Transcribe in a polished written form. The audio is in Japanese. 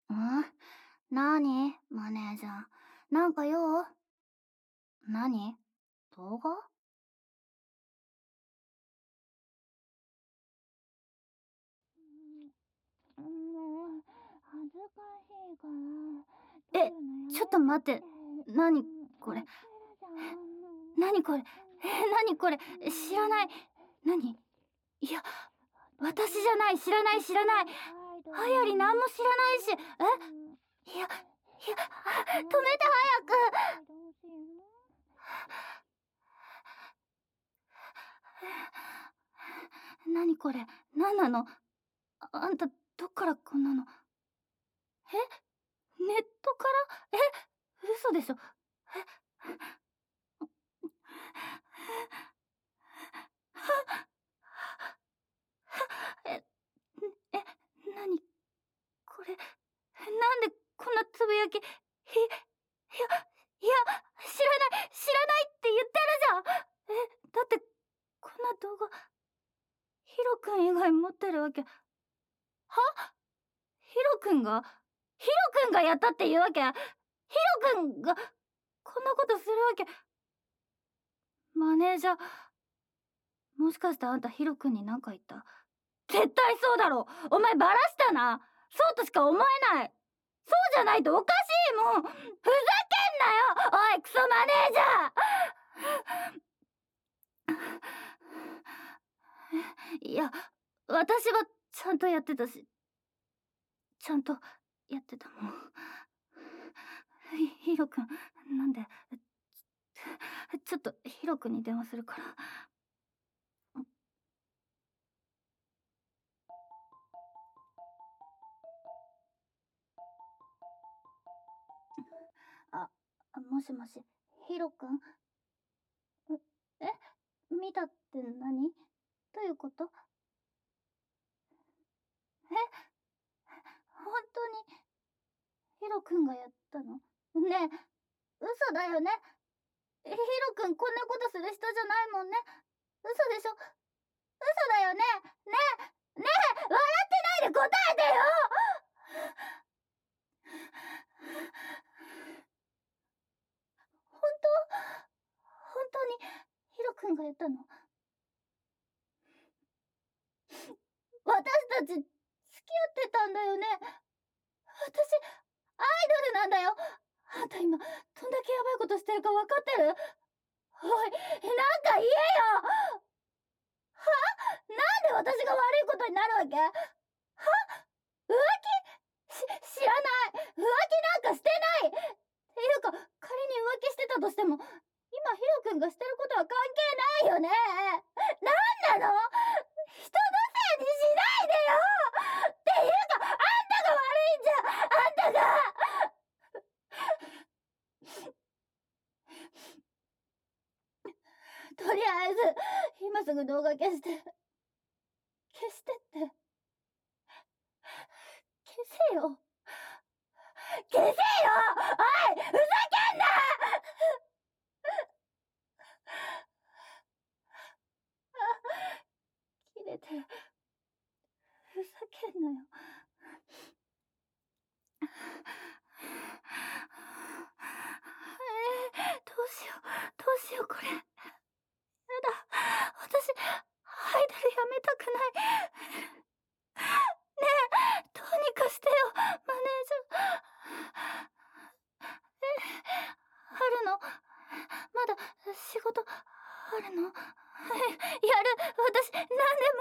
ん？なにマネージャー。なんか用？何？動画？ もう、恥ずかしいから、撮え、 るのやちょっと待って。何これ。 エラちゃん、 何これ。何これ。知らない。何？いや、私じゃない。知らない、知らない。 アイドルはやりなんも知らないし。いや、止めて早く。 どうしよ何これ。何なの？あんた、どっからこんなの？ネットから？嘘でしょ。え、何これ。なんでこんなつぶやき。いや、知らない、知らないって言ってるじゃん。だって、こんな動画、ヒロくん以外持ってるわけ。ヒロくんがヒロくんがやったっていうわけ？ヒロくんが、こんなことするわけ。マネージャー、もしかしてあんたヒロくんに何か言った？絶対そうだろ。お前バラしたな。そうとしか思えない。そうじゃないとおかしいもん。ふざけんなよ。おいクソマネージャー。いや、私はちゃんとやってたし、ちゃんとやってたもん。ヒロくん、なんで？ちょっとヒロくんに電話するから。あ、もしもし、ヒロくん？え、見たって何？どういうこと？本当にヒロくんがやったの？ねえ、嘘だよね？ヒロくんこんなことする人じゃないもんね。嘘でしょ？嘘だよね？ねえ、ねえ、笑ってないで答えてよ。本本当にヒロくんがやったの？私たち付き合ってたんだよね？私アイドルなんだよ。あんた今どんだけヤバいことしてるか分かってる？おい、なんか言えよ。なんで私が悪いことになるわけ？浮気？知らない。浮気なんかしてない。っていうか、仮に浮気してたとしても、今ヒロくんがしてることは関係ないよね。なんなの？人のせいにしないでよ。っていうか、あんたが悪いんじゃん。あんたが。とりあえず、今すぐ動画消して。消してって。消せよ。消せよ。おい、ふざけんな。切れてる。ふざけんなよ。どうしよう、どうしようこれ。やだ、私、アイドルやめたくない。ねえ、どうにかしてよ、マネージャー。あるの？まだ仕事あるの？やる、私何でも